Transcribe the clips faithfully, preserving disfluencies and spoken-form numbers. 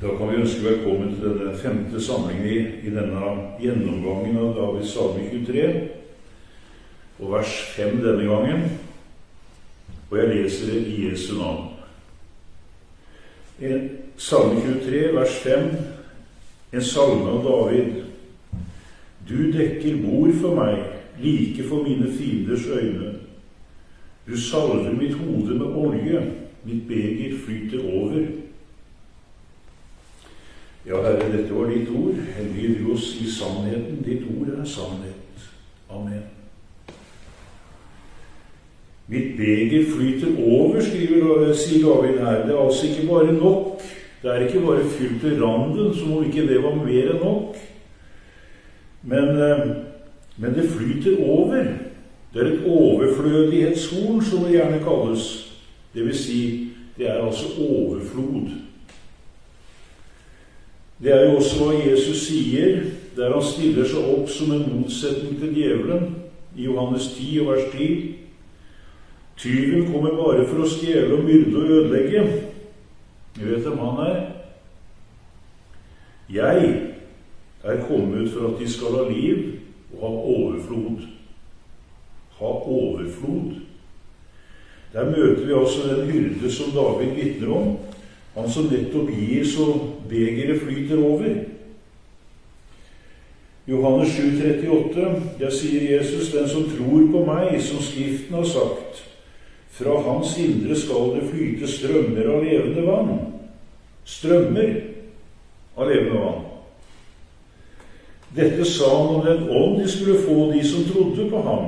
Da kan vi ønske velkommen til denne femte samlingen i, i denne gjennomgangen av Davids salme tjuetre, og vers fem denne gangen, og jeg leser det i Jesu navn. En salme tjuetre, vers fem, en salme av David. Du dekker bord for meg, like for mine fienders øyne. Du salver mitt hode med olje, mitt beger flyter over. Ja, Herre, dette var ditt ord. Hellige du oss i sannheten. Ditt ord er sannhet. Amen. Mitt beger flyter over, skriver, sier David her. Det er altså ikke bare nok. Det er ikke bare fylt til randen, som om ikke det var mer enn nok. Men, men det flyter over. Det er et overflødighetshorn, som det gjerne kalles. Det vil si, det er altså overflod. Det er jo også hva Jesus sier, der han stiller seg opp som en motsetning til djevelen, i Johannes ti og vers ti. Tyven kommer bare for å stjele og myrde og ødelegge. Jeg vet hvem han er. Jeg er kommet for at de skal ha liv og ha overflod. Ha overflod. Der møter vi altså den hyrde som David vitner om, han som nettopp gir så begeret flyter over. Johannes sju trettiåtte, der sier Jesus, den som tror på meg, som Skriften har sagt, fra hans indre skal det flyte strømmer av levende vann. Strømmer av levende vann. Dette sa han om den ånd de skulle få, de som trodde på ham.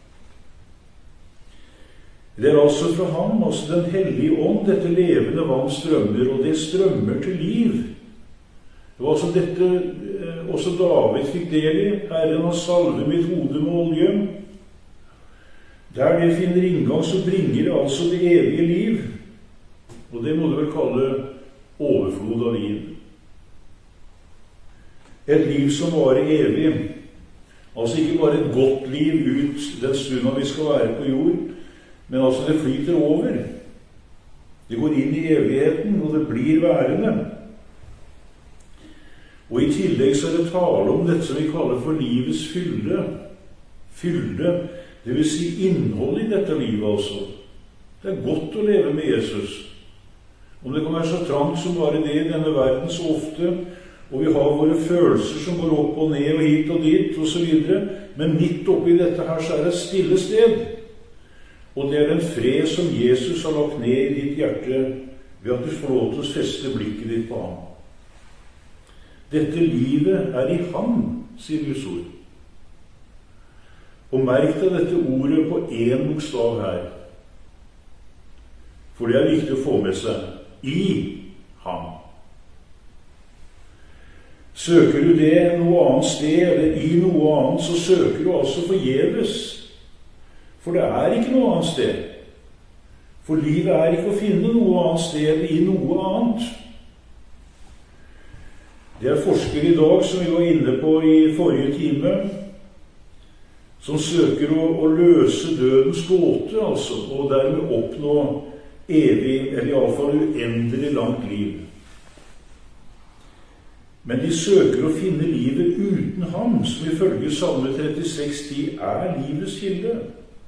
Det er altså fra ham, altså den hellige ånd, dette levende vann strømmer, og det strømmer til liv. Det var altså dette også David fikk del i. Herren har salvet mitt hode med olje. Der det finner inngang, så bringer det altså det evige liv. Og det må du vel kalle overflod av liv. Et liv som varer evig. Altså ikke bare et godt liv ut den stunden vi skal være på jord, men altså det flyter over. Det går inn i evigheten, og det blir værende. Og i tillegg så er det tale om dette som vi kaller for livets fylde. Fylde, det vil si innhold i dette livet altså. Det er godt å leve med Jesus. Om det kan være så trangt som bare det i denne verden så ofte, og vi har våre følelser som går opp og ned og hit og dit og så videre, men midt oppi dette her så er det et stille sted. Og det er den fred som Jesus har lagt ned i ditt hjerte ved at du får lov til å feste blikket ditt på ham. Dette livet er i ham, sier Guds ord. Og merk deg dette ordet på én bokstav her. For det er viktig å få med seg. I ham. Søker du det noe annet sted, eller i noe annet, så søker du altså forgjeves. For det er ikke noe annet sted. For livet er ikke å finne noe annet sted i noe annet. Det er forskere i dag, som vi var inne på i forrige time, som søker å, å løse dødens gåte, altså, og dermed oppnå evig, eller i alle fall uendelig langt liv. Men de søker å finne livet uten ham, som ifølge Salme trettiseks ti er livets kilde.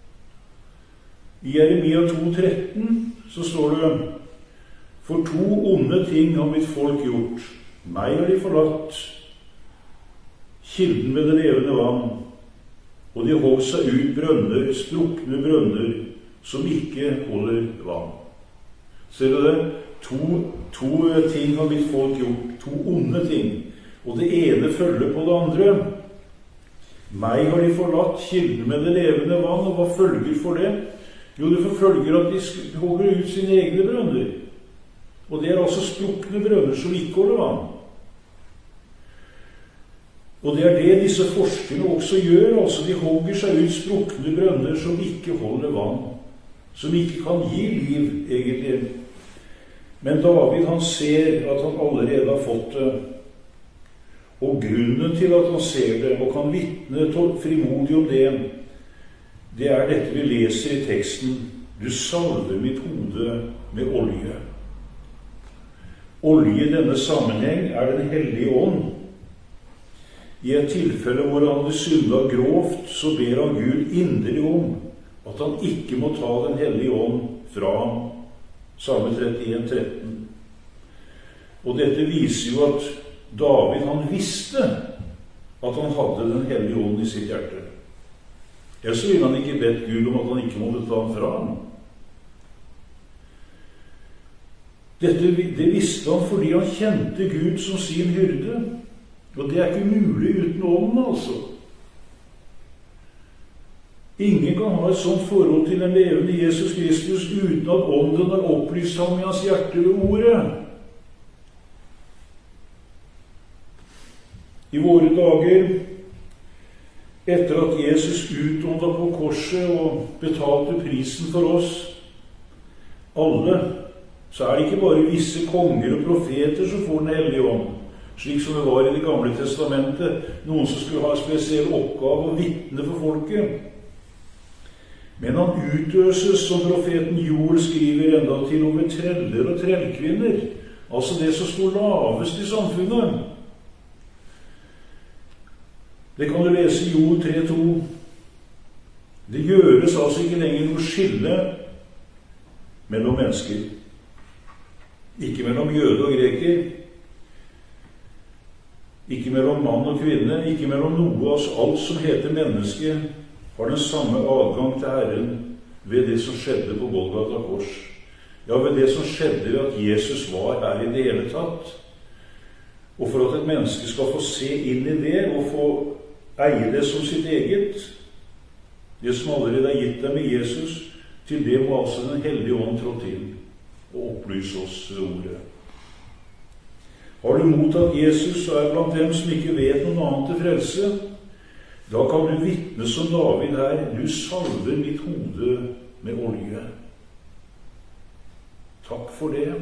I Jeremia to tretten så står det: For to onde ting har mitt folk gjort. Meg har de forlatt, kilden med det levende vann, og de holdt seg ut brønner, strukne brønner, som ikke holder vann. Ser du det? To, to ting har mitt folk gjort, to onde ting, og det ene følger på det andre. Meg har de forlatt, kilden med det levende vann, og hva følger for det? Jo, det forfølger at de hogger ut sine egne brønner. Og det er altså sprukne brønner som ikke holder vann. Og det er det disse forskerne også gjør. Altså de hogger seg ut sprukne brønner som ikke holder vann. Som ikke kan gi liv, egentlig. Men David, han ser at han allerede har fått det. Og grunnen til at han ser det, og kan vitne frimodig om det, det er dette vi leser i teksten: Du salver mitt hode med olje. Olje i denne sammenheng er Den hellige ånd. I et tilfelle hvor han hadde syndet grovt, så ber han Gud inderlig om at han ikke må ta Den hellige ånd fra ham. Salme trettien tretten. Og dette viser jo at David, han visste at han hadde Den hellige ånd i sitt hjerte. Ellers ville han ikke bedt Gud om at han ikke måtte ta ham fra ham. Dette, det visste han fordi han kjente Gud som sin hyrde. Og det er ikke mulig uten ånden, altså. Ingen kan ha et sånt forhold til den levende Jesus Kristus uten at ånden har opplyst ham i hans hjerte ved ordet. I våre dager, etter at Jesus utåndet på korset og betalte prisen for oss, alle, så er det ikke bare visse konger og profeter som får Den hellige ånd, slik som det var i Det gamle testamentet, noen som skulle ha en spesiell oppgave å vitne for folket. Men han utøses, som profeten Joel skriver, enda til over treller og trellkvinner, altså det som sto lavest i samfunnet. Det kan du lese i Joel tre to. Det gjøres altså ikke lenger noe skille mellom mennesker. Ikke mellom jøde og greker, ikke mellom mann og kvinne, ikke mellom noe, altså alt som heter menneske, har den samme adgang til Herren ved det som skjedde på Golgata kors. Ja, ved det som skjedde ved at Jesus var her i det hele tatt. Og for at et menneske skal få se inn i det og få eie det som sitt eget, det som allerede er gitt dem i Jesus, til det må altså Den hellige ånd trå til og opplyse oss ved ordet. Har du mottatt Jesus og er blant dem som ikke vet noen annet til frelse, da kan du vitne som David her: du salver mitt hode med olje. Takk for det.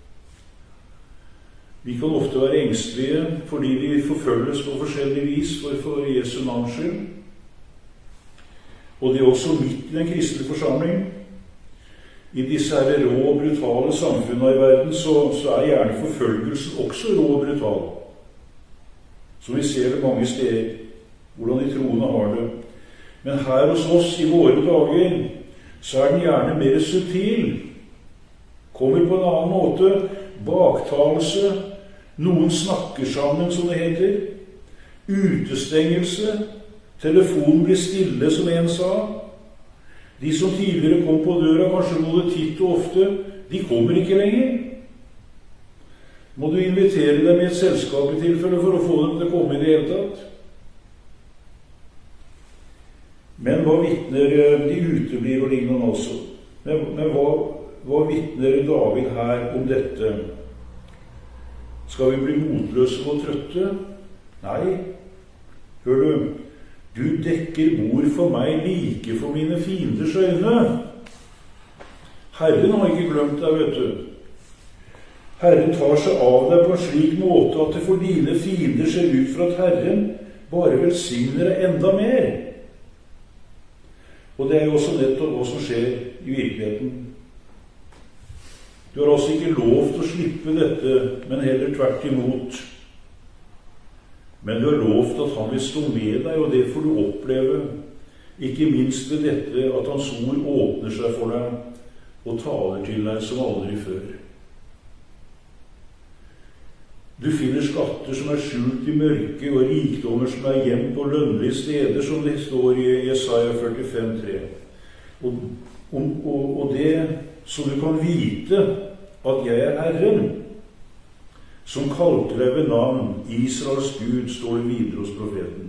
Vi kan ofte være engstelige fordi vi forfølges på forskjellig vis for, for Jesu navns skyld. Og det er også midt i den kristne forsamling. I disse her rå og brutale samfunnene i verden, så, så er gjerne forfølgelsen også rå og brutal. Som vi ser det mange steder, hvordan de troende har det. Men her hos oss i våre dager, så er den gjerne mer subtil. Kommer på en annen måte, baktalelse, noen snakker sammen, som det heter, utestengelse, telefonen blir stille, som en sa. De som tidligere kom på døra, kanskje både titt og ofte, de kommer ikke lenger. Må du invitere dem i et selskap i tilfelle for å få dem til å komme i det hele tatt. Men hva vitner de uteblir og lignende også? Men, men hva, hva vitner David her om dette? Skal vi bli motløse og trøtte? Nei. Hør du, du dekker bord for meg like for mine fienders øyne. Herren har ikke glemt deg, vet du. Herren tar seg av deg på en slik måte at det for dine fiender ser ut for at Herren bare velsigner deg enda mer. Og det er jo også nettopp hva som skjer i virkeligheten. Du har altså ikke lov til å slippe dette, men heller tvert imot. Men du har lovt at han vil stå med deg, og det får du oppleve, ikke minst ved dette at hans ord åpner seg for deg og taler til deg som aldri før. Du finner skatter som er skjult i mørket, og rikdommer som er gjemt på lønnlige steder, som det står i Jesaja førtifem tre. Og, og, og det så du kan vite at jeg er Herren, som kalte deg ved navn, Israels Gud, står det videre hos profeten.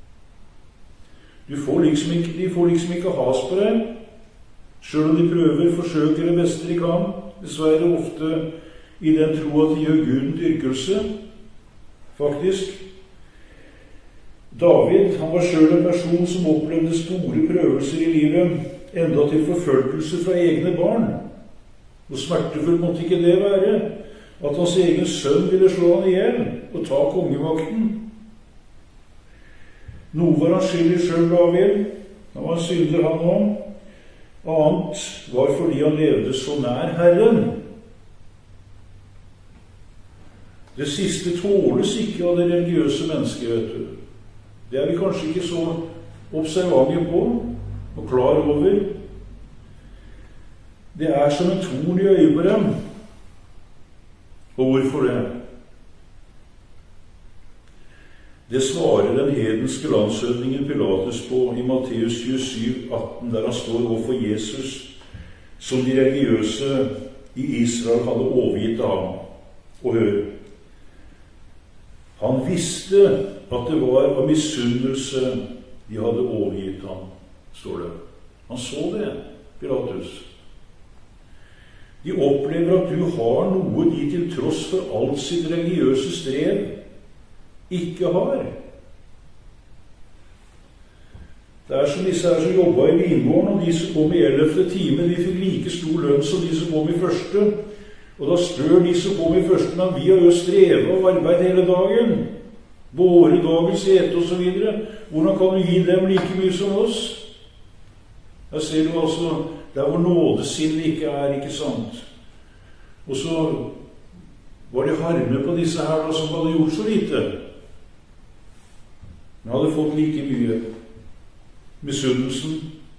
Du får liksom ikke, de får liksom ikke has på deg, selv om de prøver, forsøker det beste de kan, dessverre ofte i den tro at de gjør Gud en dyrkelse, faktisk. David, han var selv en person som opplevde store prøvelser i livet, enda til forfølgelse fra egne barn. Og smertefullt måtte ikke det være, at hans egen sønn ville slå han ihjel og ta kongemakten. Noe var han skyldig selv, David. Han var en synder, han også. Annet var fordi han levde så nær Herren. Det siste tåles ikke av det religiøse mennesket, vet du. Det er vi kanskje ikke så observante på og klar over. Det er som en torn i øyet på dem. Og hvorfor det? Det svarer den hedenske landshøvdingen Pilatus på i Matteus tjuesju atten, der han står overfor Jesus, som de religiøse i Israel hadde overgitt av ham. Og hør, han visste at det var av misunnelse de hadde overgitt ham, står det. Han så det, Pilatus. De opplever at du har noe de til tross for alt sitt religiøse strev ikke har. Det er som disse her som jobbet i vingården, og de som kom i ellevte time, de fikk like stor lønn som de som kom i første. Og da spør de som kom i første, men vi har jo strevet og arbeidet hele dagen. Våre dagens ete og så videre. Hvordan kan du gi dem like mye som oss? Der ser du altså, der hvor nådesinnet ikke er, ikke sant? Og så var det harme på disse her da, som hadde gjort så lite. Men hadde fått like mye. Misunnelsen.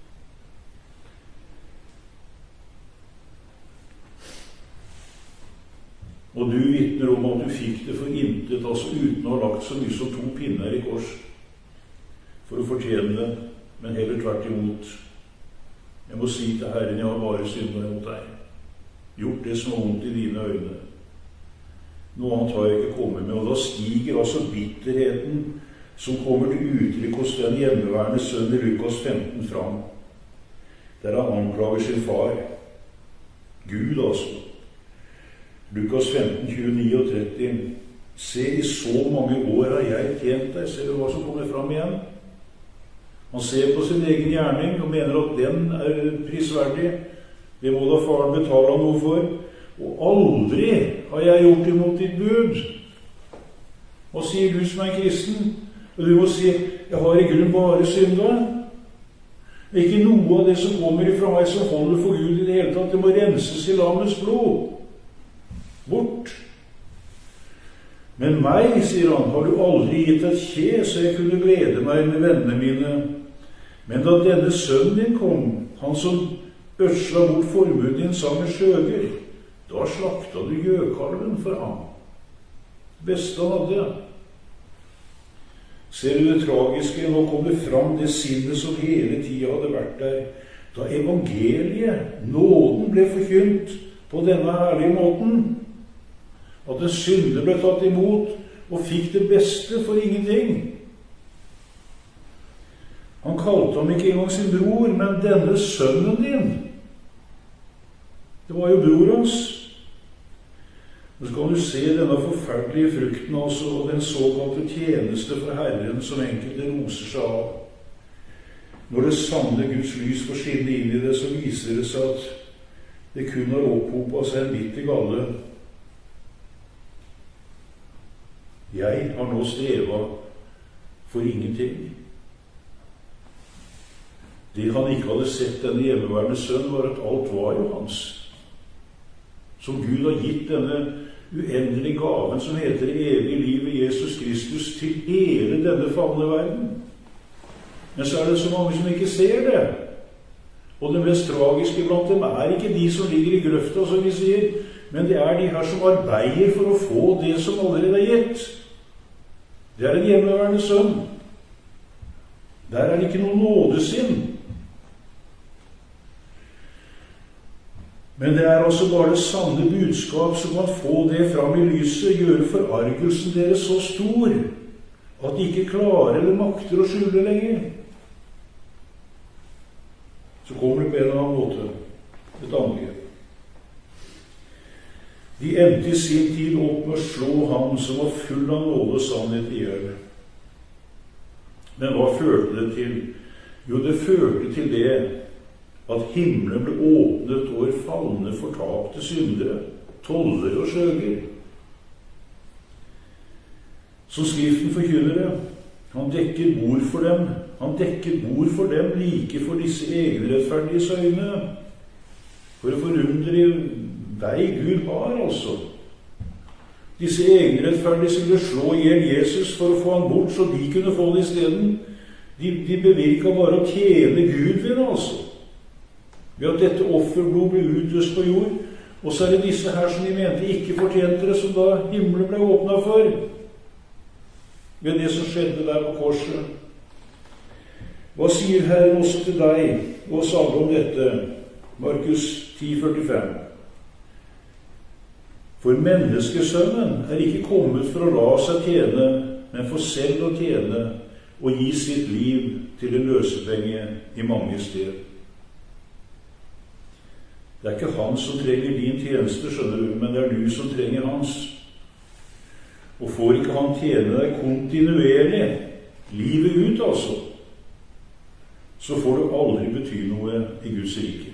Og du vitner om at du fikk det for intet, altså uten å ha lagt så mye som to pinner i kors for å fortjene det, men heller tvert imot. Jeg må si til Herren, jeg har bare syndet mot deg. Gjort det som er vondt i dine øyne. Noe annet har jeg ikke kommet med, og da stiger altså bitterheten som kommer til uttrykk hos den hjemmeværende sønn i Lukas femten fram, der han anklager sin far. Gud, altså. Lukas femten, tjueni og tretti. Se, i så mange år har jeg tjent deg. Ser du hva som kommer fram igjen? Han ser på sin egen gjerning og mener at den er prisverdig. Det må da faren betale noe for. Og aldri har jeg gjort imot ditt bud. Hva sier du som er kristen? Og du må si, jeg har i grunn bare syndet. Ikke noe av det som kommer ifra meg som holder for Gud i det hele tatt. Det må renses i lammets blod. Bort. Men meg, sier han, har du aldri gitt et kje, så jeg kunne glede meg med vennene mine. Men da denne sønnen din kom, han som ødsla bort formuen din sammen med skjøger, da slakta du gjøkalven for ham. Beste han hadde. Ser du det tragiske? Nå kom det fram det sinnet som hele tiden hadde vært der. Da evangeliet, nåden, ble forkynt på denne herlige måten, at en synder ble tatt imot og fikk det beste for ingenting. Han kalte ham ikke engang sin bror, men denne sønnen din. Det var jo bror hans. Og så kan du se denne forferdelige frukten, altså, og den såkalte tjeneste for Herren som enkelte roser seg av. Når det sanne Guds lys får skinne inn i det, så viser det seg at det kun har opphopet seg en bitter galle. Jeg har nå strevet for ingenting. Det han ikke hadde sett denne hjemmeværende sønn, var at alt var jo hans. Som Gud har gitt denne uendelige gaven som heter evig liv i Jesus Kristus til hele denne falne verden. Men så er det så mange som ikke ser det. Og det mest tragiske blant dem er ikke de som ligger i grøfta, som vi sier, men det er de her som arbeider for å få det som allerede er gitt. Det er en hjemmeværende sønn. Der er det ikke noen nådesinn. Men det er altså bare det sanne budskap som kan få det fram i lyset, gjøre forargelsen deres så stor at de ikke klarer eller makter å skjule lenger. Så kommer det på en eller annen måte et angrep. De endte i sin tid opp med å slå ham som var full av nåde og sannhet i hjel. Men hva førte det til? Jo, det førte til det at himmelen ble åpnet over falne, fortapte syndere, tollere og skjøger. Så Skriften forkynner det. Han dekker bord for dem. Han dekker bord for dem like for disse egenrettferdige øyne. For å forundre vei Gud har, altså. Disse egenrettferdige skulle slå i hjel Jesus for å få han bort, så de kunne få det i stedet. De, de bevirka bare å tjene Gud ved det, altså. Ved at dette offerblod ble utøst på jord. Og så er det disse her som de mente ikke fortjente det, som da himmelen ble åpnet for. Ved det som skjedde der på korset. Hva sier Herren også til deg og oss alle om dette? Markus ti førtifem. For menneskesønnen er ikke kommet for å la seg tjene, men for selv å tjene og gi sitt liv til en løsepenge i mange steder. Det er ikke han som trenger din tjeneste, skjønner du, men det er du som trenger hans. Og får ikke han tjene deg kontinuerlig, livet ut altså, så får du aldri bety noe i Guds rike.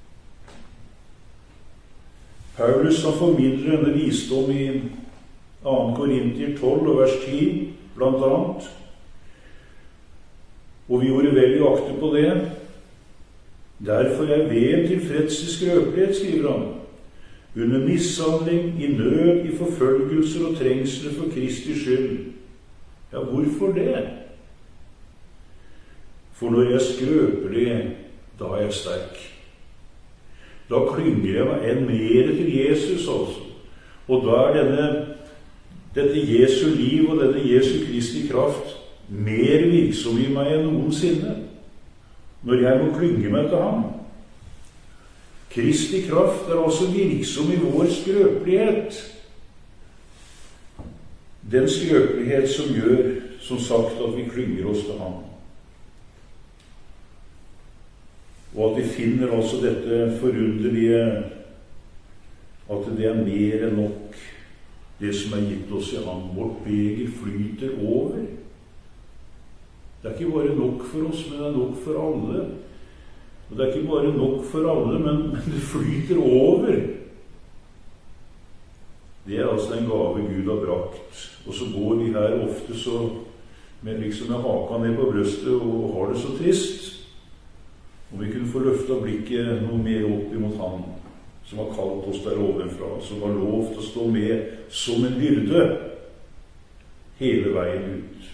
Paulus han formidler denne visdom i annen Korintier tolv og vers ti, blant annet. Og vi gjorde vel i akte på det. Derfor er veien tilfreds i skrøpelighet, skriver han. Under mishandling, i nød, i forfølgelser og trengsler for Kristi skyld. Ja, hvorfor det? For når jeg er skrøpelig, da er jeg sterk. Da klynger jeg meg enn mer til Jesus, altså. Og da er denne, dette Jesu liv og denne Jesu Kristi kraft mer virksom i meg enn noensinne, når jeg må klynge meg til ham. Kristi kraft er altså virksom i vår skrøpelighet. Den skrøpelighet som gjør, som sagt, at vi klynger oss til ham. Og at vi finner altså dette forunderlige, at det er mer enn nok, det som er gitt oss i ham. Vårt beger flyter over. Det er ikke bare nok for oss, men det er nok for alle. Og det er ikke bare nok for alle, men, men det flyter over. Det er altså en gave Gud har brakt. Og så går vi her ofte så, med, liksom med haka ned på brøstet og har det så trist. Om vi kunne få løftet blikket noe mer opp imot han som har kalt oss der ovenfra, som har lovt å stå med som en byrde hele veien ut.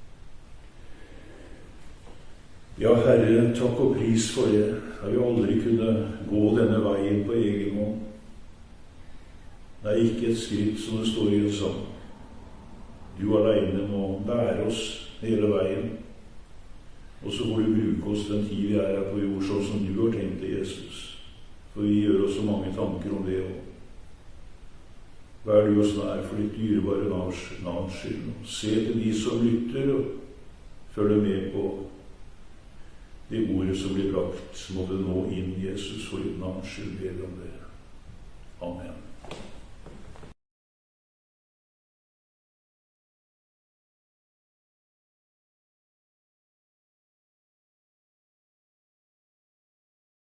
Ja, Herre, takk og pris for det. Jeg vil aldri kunne gå denne veien på egen hånd. Det er ikke et skritt som det står i en sang. Du alene må bære oss hele veien. Og så får du bruke oss den tid vi er her på jord, sånn som du har tenkt det, Jesus. For vi gjør oss så mange tanker om det også. Vær du oss nær for ditt dyrebare navns skyld. Se til de som lytter, og følger med på det ordet som blir brakt. Må det nå inn, Jesus, for ditt navns skyld, ber om det. Amen.